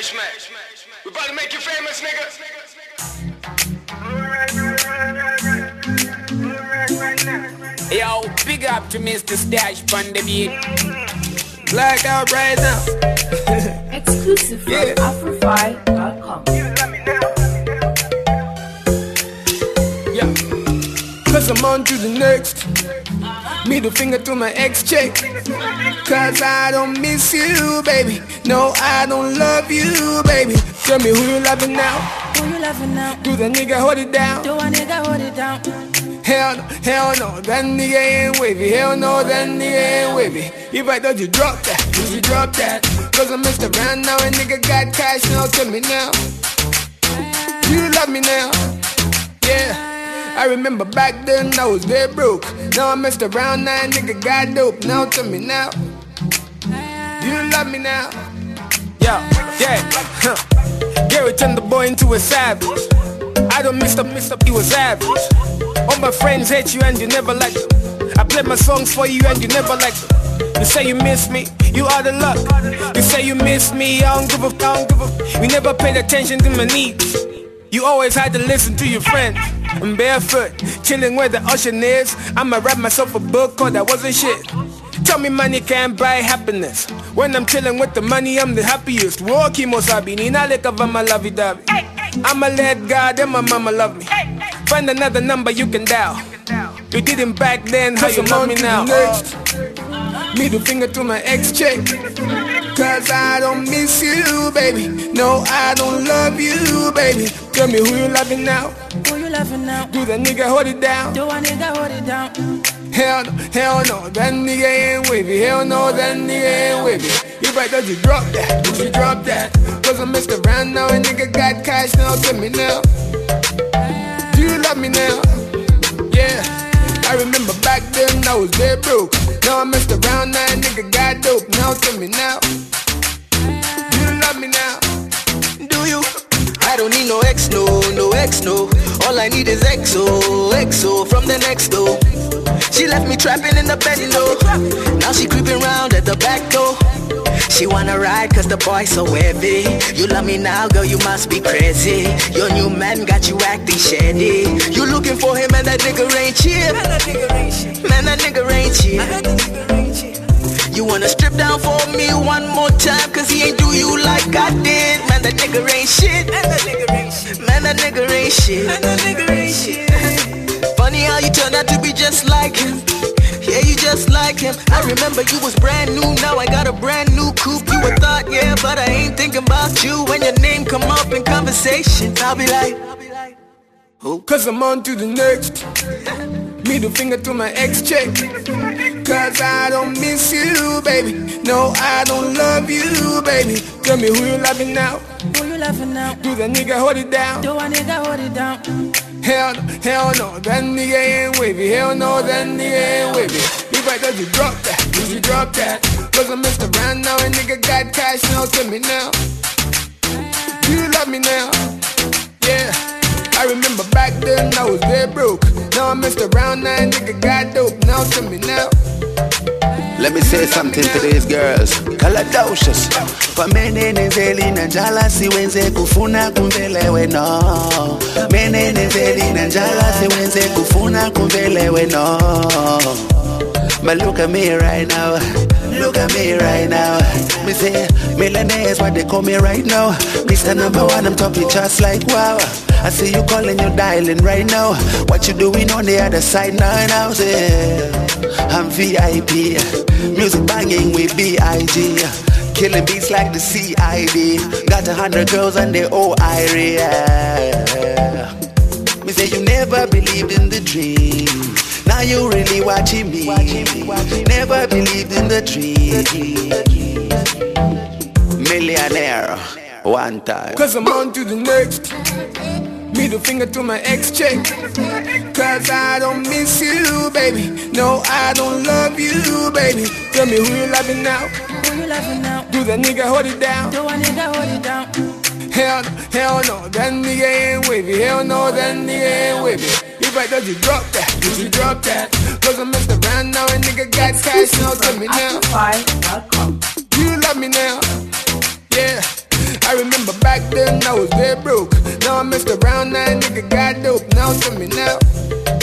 We about to make you famous, nigga. Yo, big up to Mr. Stash on the beat. Black out right now. Exclusive from Afrofy.com. Yeah. Cause I'm on to the next. Middle finger to my ex-chick. Cause I don't miss you, baby. No, I don't love you, baby. Tell me who you loving now. Who you loving now? Do the nigga hold it down? Do a nigga hold it down? Hell no, that nigga ain't wavy. Hell no, that nigga ain't wavy. If I thought you drop that, would you drop that? Cause I messed around now and nigga got cash now. Tell me now, you love me now? Yeah. I remember back then I was very broke. Now I messed around now and nigga got dope. Now tell me now, you love me now? Yeah. Gary turned the boy into a savage. I don't miss up, he was average. All my friends hate you and you never like them. I play my songs for you and you never like them. You say you miss me, you out of luck. You say you miss me, I don't give a. You never paid attention to my needs. You always had to listen to your friends. I'm barefoot, chilling where the ocean is. I'ma write myself a book cause that wasn't shit. Tell me money can't buy happiness. When I'm chilling with the money, I'm the happiest. Walkie mosabi, nina leka vama lavi-davi. I'ma let God and my mama love me. Find another number you can dial. You didn't back then, how you love me now? Middle finger to my ex-chick. Cause I don't miss you, baby. No, I don't love you, baby. Tell me who you loving now. Who you loving now? Do the nigga hold it down? Do a nigga hold it down? Hell no, that nigga ain't wavy. Hell no, that nigga ain't wavy. If I thought you drop that, would you drop that? Cause I messed around now and nigga got cash now. Tell me now, do you love me now? Yeah. I remember back then I was very broke. Now I messed around now and nigga got dope. Now tell me now, do you love me now? Do you? I don't need no ex, no ex, no. All I need is XO from the next door. She left me trapping in the bed, Now she creeping round at the back door. She wanna ride cause the boy's so heavy. You love me now, girl, you must be crazy. Your new man got you acting shady. You looking for him and that nigga ain't cheap. Man, that nigga ain't cheap. You wanna strip down for me one more time cause he ain't do you like I did. Man, that nigga ain't shit. Man, that nigga ain't shit. Funny how you turned out to be just like him. Yeah, you just like him. I remember you was brand new, now I got a brand new coupe. You would thought, yeah, but I ain't thinking about you. When your name come up in conversation, I'll be like, who? Cause I'm on to the next. Middle finger to my ex-chick. Cause I don't miss you, baby. No, I don't love you, baby. Tell me who you loving now. Who you loving now? Do the nigga hold it down? Do a nigga hold it down? Hell no, that nigga ain't wavy. Hell no, that nigga ain't wavy. If I thought you drop that, would you drop that? Cause I messed around now and nigga got cash now. Tell me now, do you love me now? Yeah. I remember back then I was very broke. Now I messed around now and nigga got dope. Now tell me now. Let me say something to these girls. Kaladocious. Pamenene zeli na njala siwenze kufuna kumvelewe no. Menene zeli na njala siwenze kufuna kumvelewe no. But look at me right now. Look at me right now. Me say, millionaire is what they call me right now. Mr. Number One, I'm talking just like wow. I see you calling, you dialing right now. What you doing on the other side now? Say, I'm VIP. Music banging with B.I.G. Killing beats like the C.I.D. Got 100 girls and they all irate. Me say you never believed in the dream. Now you really watching me. Never believed in the dream. Millionaire, one time. Cause I'm on to the next. Middle finger to my ex-chick. Cause I don't miss you, baby. No, I don't love you, baby. Tell me who you loving now. Who you loving now? Do the nigga hold it down? Do a nigga hold it down? Hell no, that nigga ain't wavy. Hell no, that nigga ain't wavy. If I thought you drop that, would you drop that? Cause I messed around now and nigga got cash now. Tell me now, Afrofy.com. do you love me now? Yeah. I I remember back then I was dead broke. Now I messed around, now nigga got dope. Now tell me now,